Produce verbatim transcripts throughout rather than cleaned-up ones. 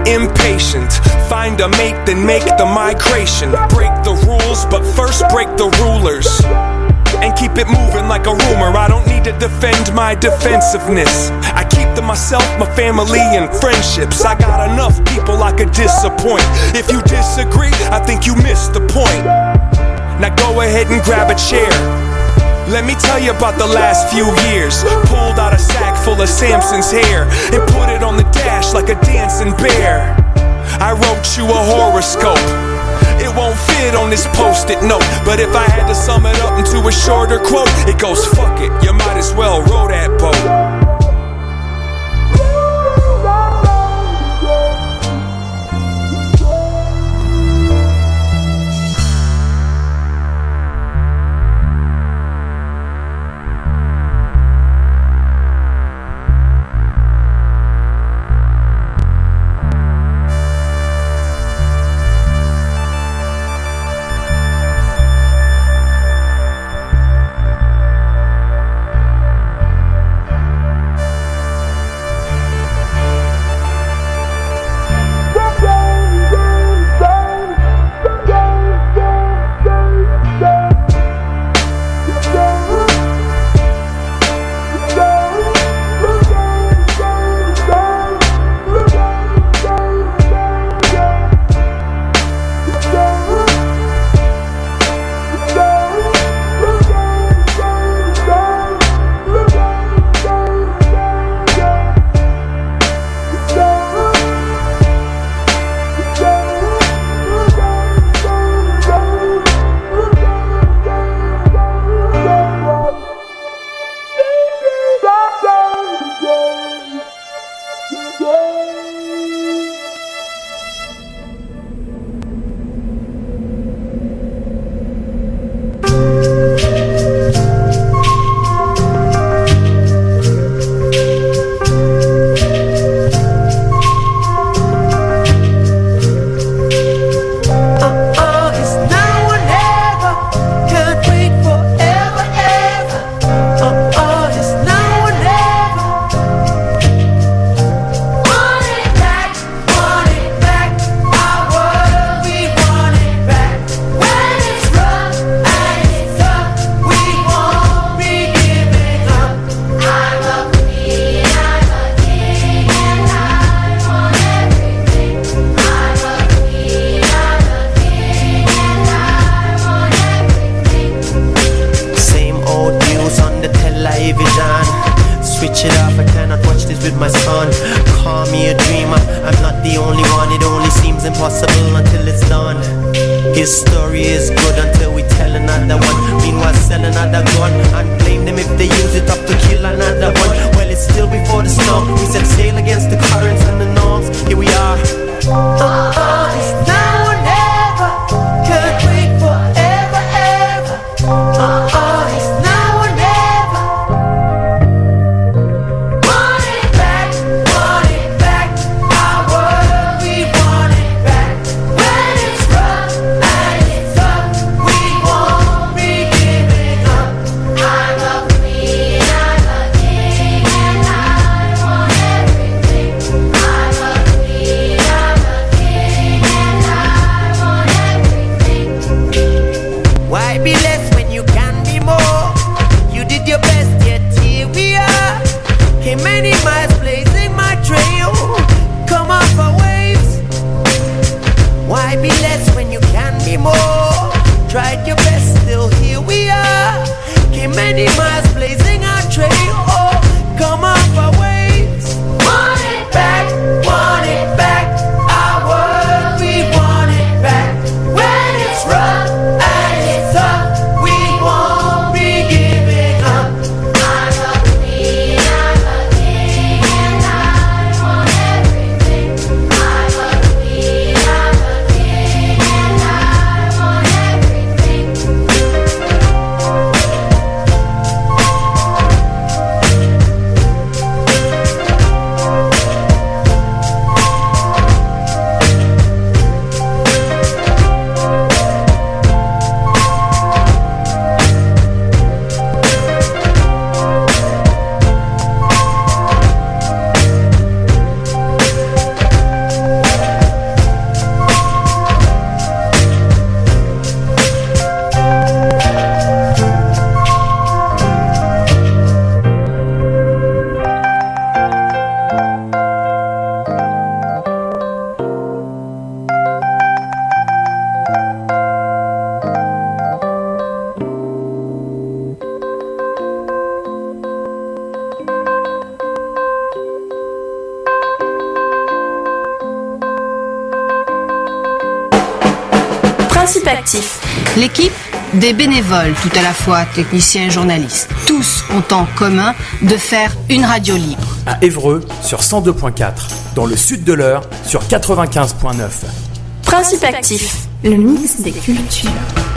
impatient. Find a mate, then make the migration. Break the rules, but first break the rulers. And keep it moving like a rumor. I don't need to defend my defensiveness. I keep to myself, my family, and friendships. I got enough people I could disappoint. If you disagree, I think you missed the point. Now go ahead and grab a chair. Let me tell you about the last few years. Pulled out a sack full of Samson's hair and put it on the dash like a dancing bear. I wrote you a horoscope. It won't fit on this post-it note, but if I had to sum it up into a shorter quote, it goes, fuck it, you might as well row that boat. Yeah. Principe actif. L'équipe, des bénévoles, tout à la fois techniciens et journalistes. Tous ont en commun de faire une radio libre. À Évreux sur cent deux point quatre, dans le sud de l'Eure sur quatre-vingt-quinze point neuf. Principe actif, le mix des cultures.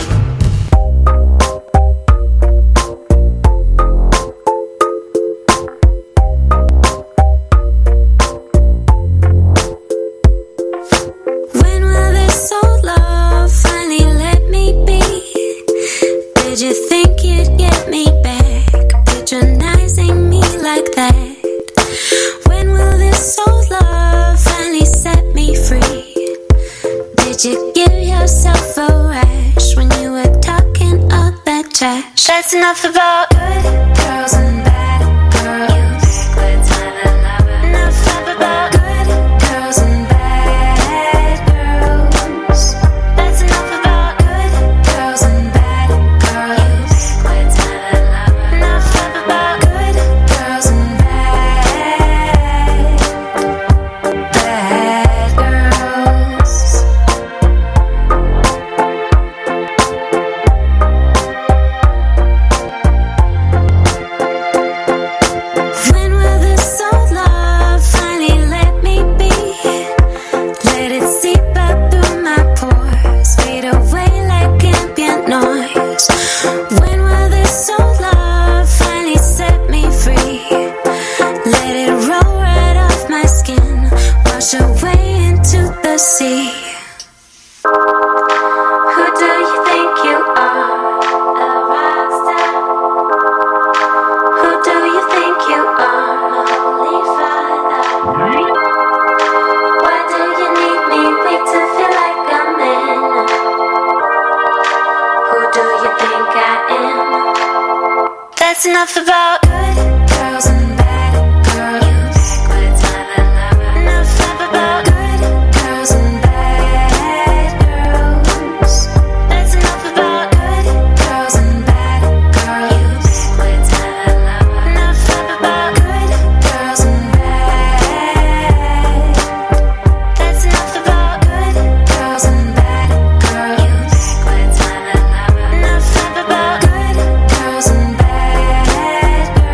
That's enough about good girls and bad girls. Enough about good girls and bad girls. That's enough about good girls and bad girls. Enough about good girls and bad, bad girls. See, who do you think you are, a rock star? Who do you think you are, my holy father? Why do you need me weak to feel like a man? Who do you think I am? That's enough about good girls and bad girls. Enough about good girls and bad girls. That's enough about good girls and bad girls. Enough about good girls and bad. That's enough about good girls and bad girls. Enough about good girls and bad girls.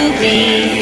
be.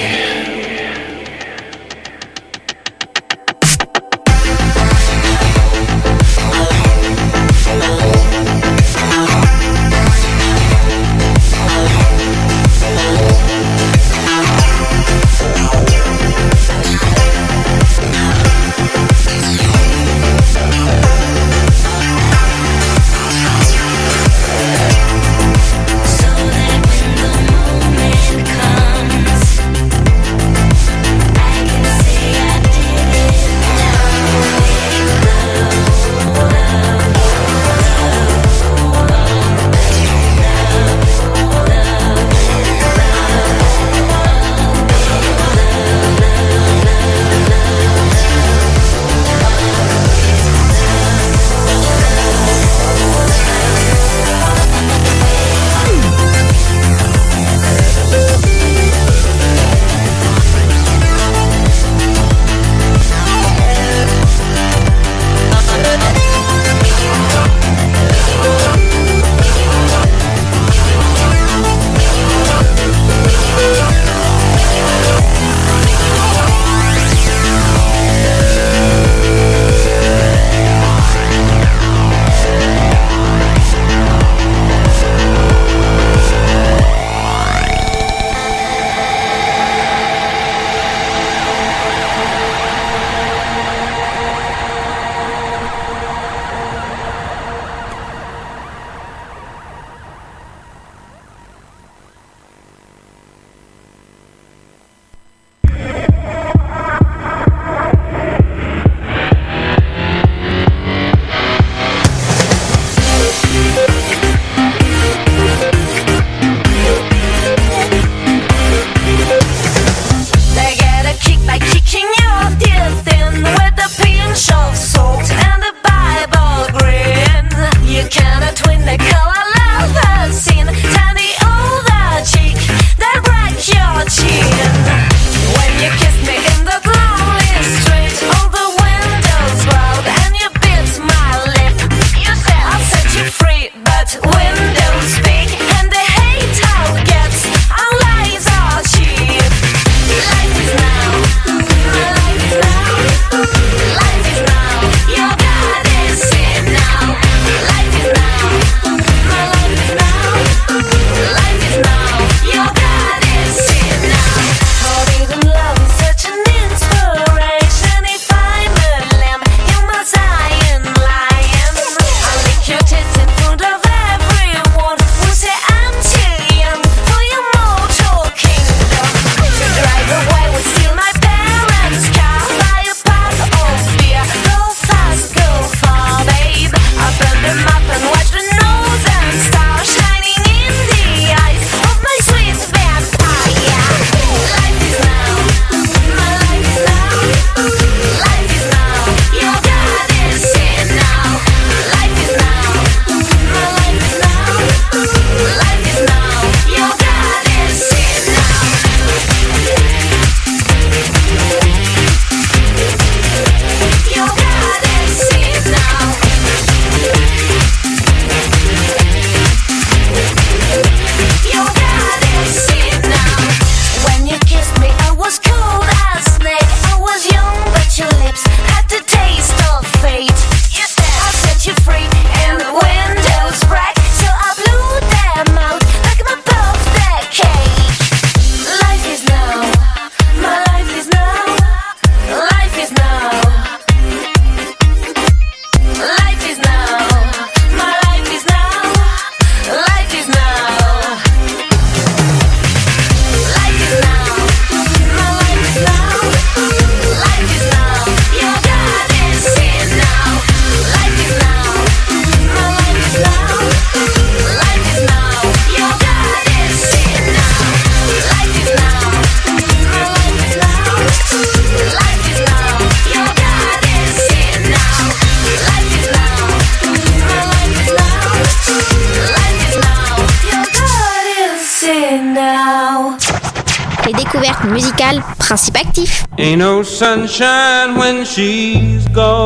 Les découvertes musicales, principe actif. Ain't no sunshine when she's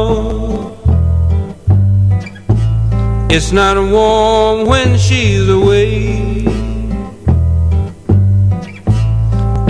gone. It's not warm when she's away.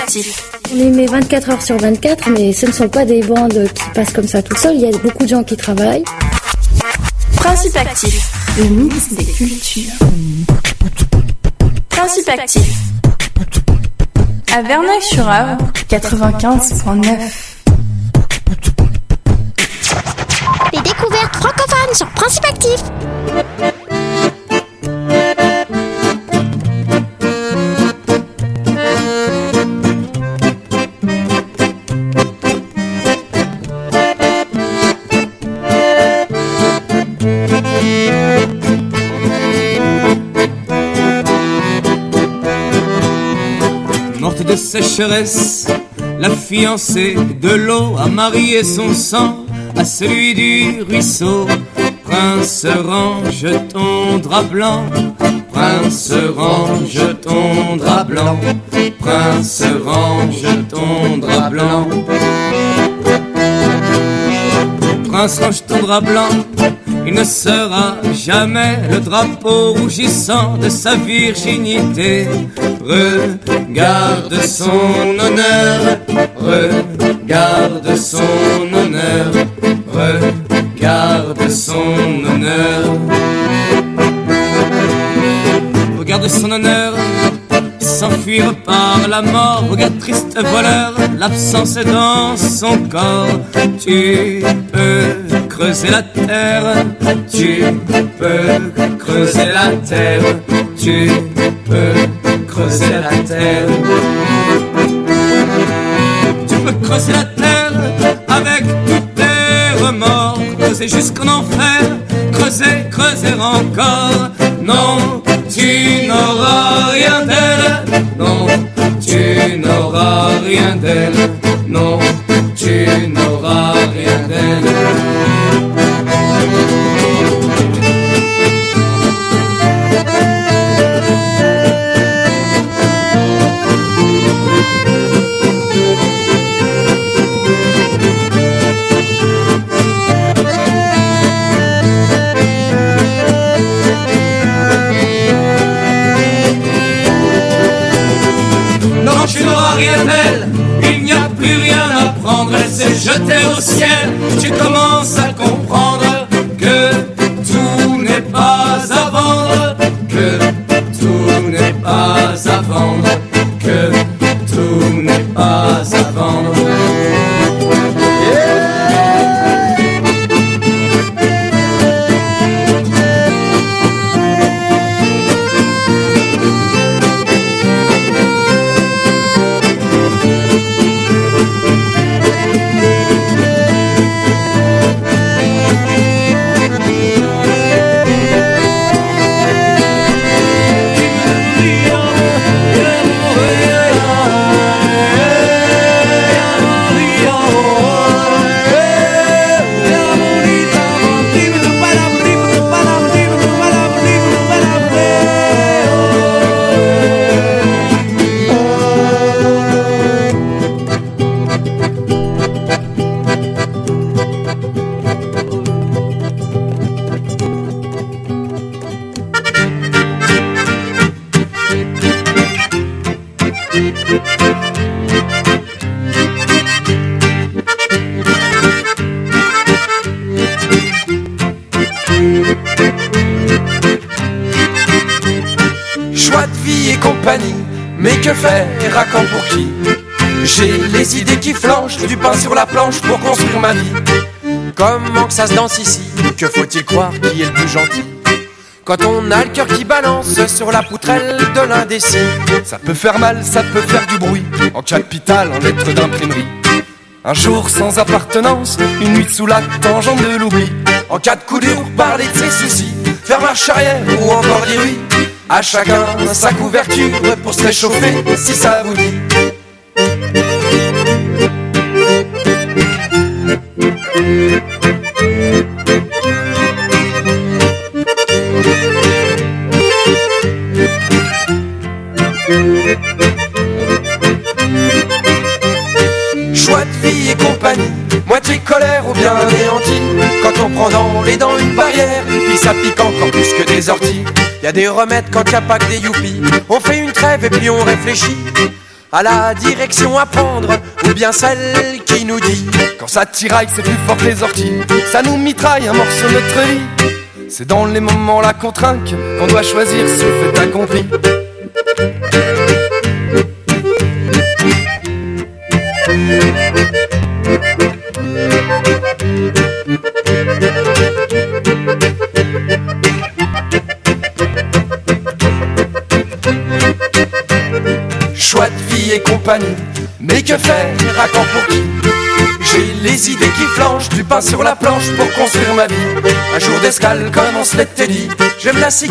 Actif. On les met vingt-quatre heures sur vingt-quatre, mais ce ne sont pas des bandes qui passent comme ça tout seul. Il y a beaucoup de gens qui travaillent. Principe Actif, le mix des cultures. Principe Actif. À Verneuil-sur-Avre, quatre-vingt-quinze point neuf. Les découvertes francophones sur Principe Actif. Morte de sécheresse, la fiancée de l'eau a marié son sang à celui du ruisseau. Prince, range ton drap blanc. Prince, range ton drap blanc. Prince, range ton drap blanc. Prince, range ton drap blanc. Il ne sera jamais le drapeau rougissant de sa virginité. Regarde son honneur, regarde son honneur, regarde son honneur. Regarde son honneur s'enfuir par la mort. Regarde triste voleur, l'absence est dans son corps. Tu peux creuser la terre, tu peux creuser la terre, tu peux creuser la terre. Tu peux creuser la terre avec tous tes remords. Creuser jusqu'en enfer, creuser, creuser encore. Non, tu n'auras rien d'elle. Non, tu n'auras rien d'elle. Non, tu n'auras rien d'elle. Tu n'auras rien d'elle, il n'y a plus rien à prendre. Elle s'est jetée au ciel, tu commences à comprendre que tout n'est pas à vendre, que tout n'est pas à vendre, que tout n'est pas à vendre. Choix de vie et compagnie, mais que faire à quand pour qui? J'ai les idées qui flanchent, du pain sur la planche pour construire ma vie. Comment que ça se danse ici? Que faut-il croire qui est le plus gentil? Quand on a le cœur qui balance sur la poutrelle de l'indécis, ça peut faire mal, ça peut faire du bruit, en capital, en lettres d'imprimerie. Un jour sans appartenance, une nuit sous la tangente de l'oubli. En cas de coup dur, parler de ses soucis, faire marche arrière ou encore dire oui. À chacun sa couverture pour se réchauffer, si ça vous dit. Choix de vie et compagnie, moitié colère ou bien anéantie. Quand on prend dans les dents une barrière, puis ça pique encore plus que des orties. Y a des remèdes quand y a pas que des youpies. On fait une trêve et puis on réfléchit. à la direction à prendre, ou bien celle qui nous dit quand ça tiraille c'est plus fort que les orties, ça nous mitraille un morceau de notre vie. C'est dans les moments là qu'on trinque qu'on doit choisir ce fait accompli. Choix de vie et compagnie, mais que faire, à quand pour qui? J'ai les idées qui flanchent, du pain sur la planche pour construire ma vie. Un jour d'escale comme on se l'était dit, je me la